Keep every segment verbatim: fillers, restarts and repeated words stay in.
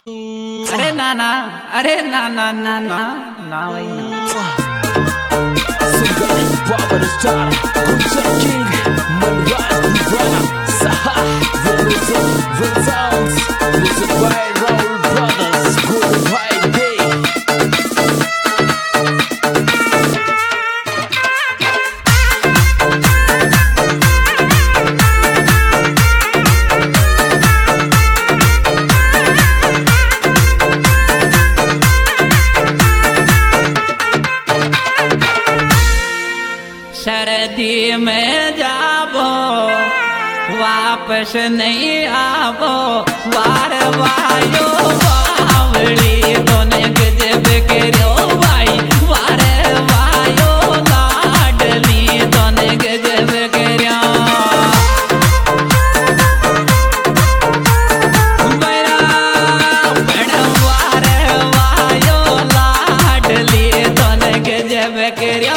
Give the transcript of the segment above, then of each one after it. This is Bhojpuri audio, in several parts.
अरे ना ना, अरे ना ना ना ना ना भाई ना। सर्दी में जाबो वापस नहीं आबो, वार वायो बावली दोने गजब करो भाई, वार वायो लाडली दोने गजब करो। बड़ा बड़ा वार वायो लाडली दोने गजब करो।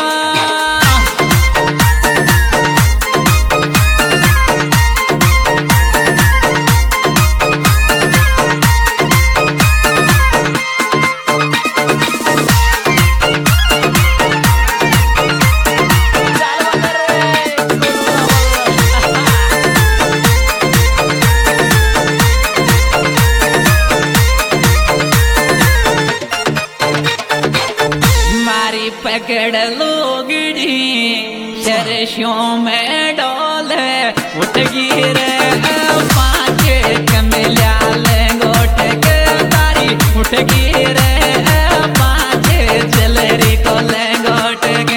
पकड़ लोगड़ी सरसों में डोले उठ गिरे पाँच कमलिया गोट के तारी उठ गिरे पाँच चलरी को गोट के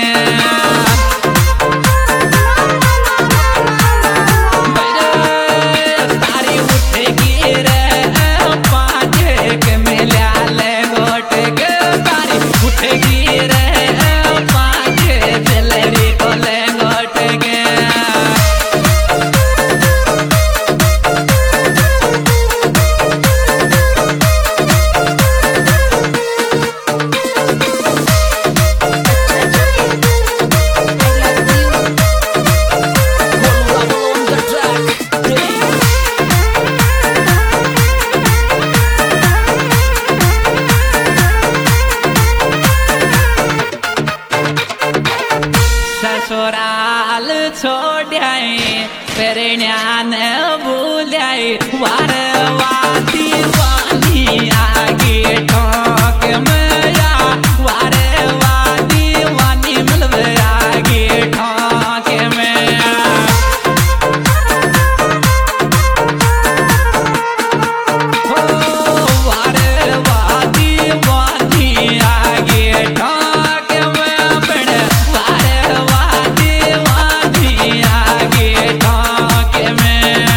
तारी उठ गिरे पाँच कमलिया गोट के तारी उठ गिरे ससुराल छोड़ाई प्रेण्यान भूलाई, वार वाती वानी आगे ठोक मया, वार वाती वानी मिलब आगे ठोक मया। हो वार वाती वानी आगे ठोक मया, बड़ वार आगे ठोक में।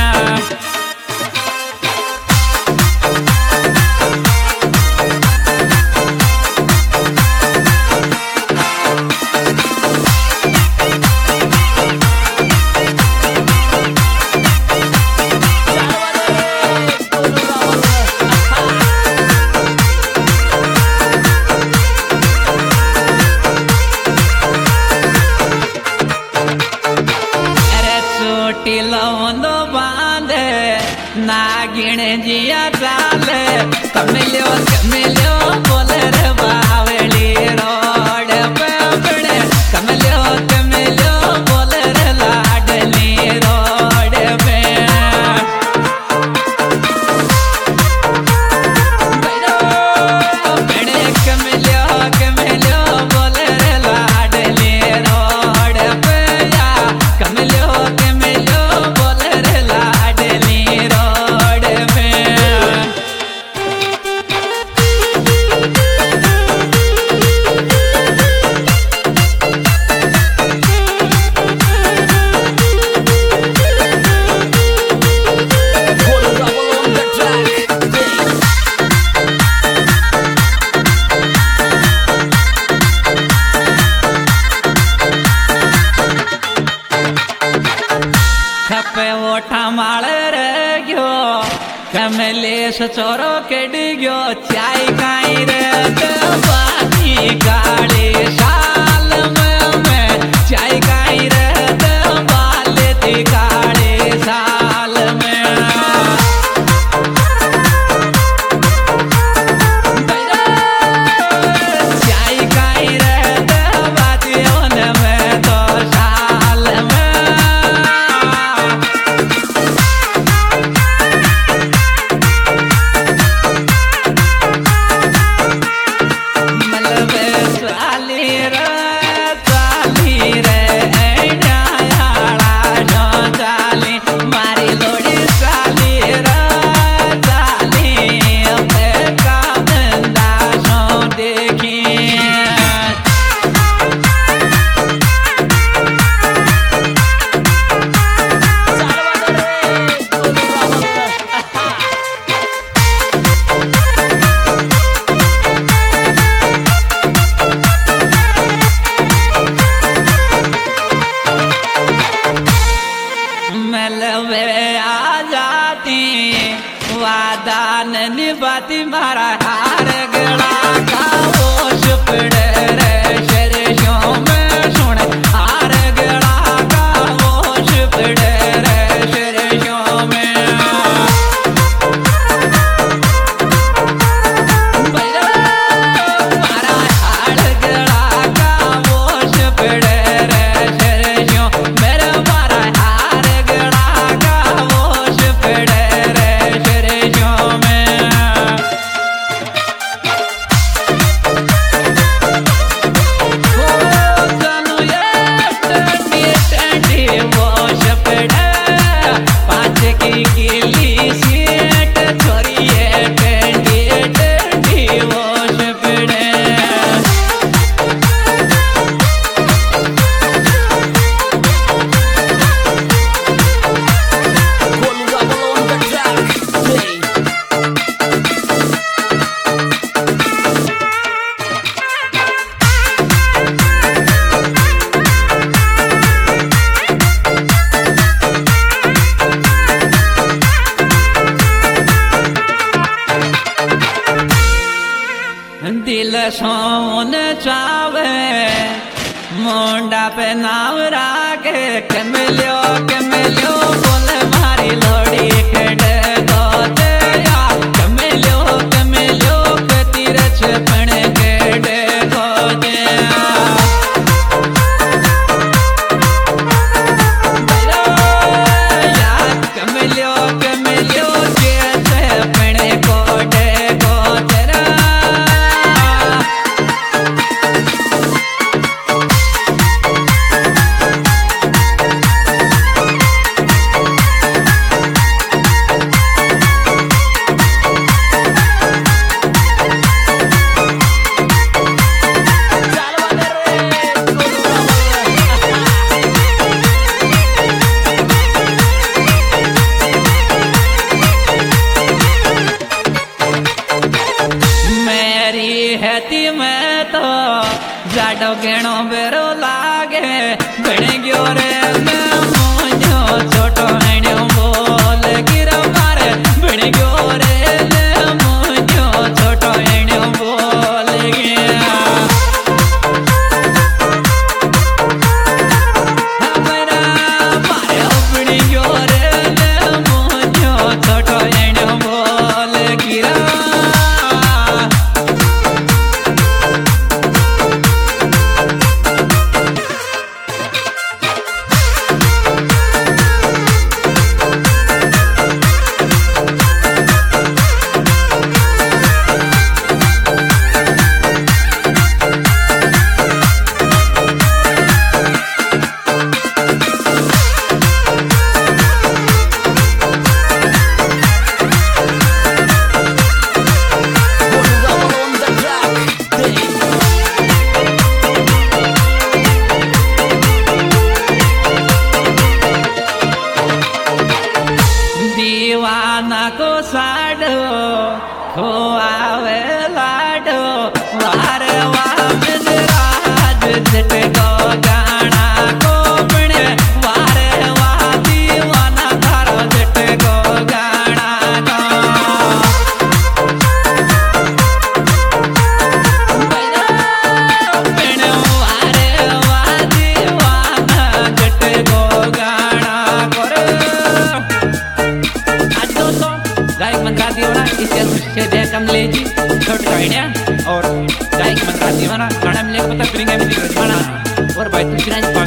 टिलवंदो बांधे नागिण जिया चाले, कमिलियो कमिलियो बोले रे बावली रोड पे बड़े, कमिलियो कमिलियो बोले रे लाडली रोड पे। बड़े कमिलियो कमिलियो बोले रे लाडली रोड पे, या कमिलियो कमलेश चोरो केड गयो चाय काई रे पानी काले साल में मैं चाय काई रे बाले ती काले साल में। मारा हार गला का होश पड़े रे शर्षों में सुन हार गला का होश पड़े रे शर्षों में भैया मारा हार गला का होश पड़े रे शर्षों मेरा मारा हार गला का होश पड़े रे शर्षों में दिल सोन चावे मुंडा पे नाव रागे के मिलो के मिलो बोले मारी लोड़ी खेड़ दो दे या के मिलो के मिलो के तीरछ पण खेड़ दो दे या के मिलो के मिलो जे से पण कोडे को तेरा हेती मैं तो जाडो गेणो बेरो लागे बन गयो रे मैं मोन्यो छोटो एण्यो बोल गिर मारे बन गयो रे मैं मोन्यो छोटो एण्यो बोल गया हमारा मारे बन गयो रे मैं मोन्यो छोटो एण्यो बोल गिरा दीवाना को साडो खो आवे लाडो वार वामन राज जट को गाना को बने वार वा दीवाना थारो जट को गाना को बने वार वा दीवाना जट को गाना करे गायक मंत्रा दीवाना इस से जय कमले जी छोटे गाइडिया और गायक मंत्रा दीवाना गाना मिले पता करेंगे म्यूजिक रचना और भाई तुलसीराज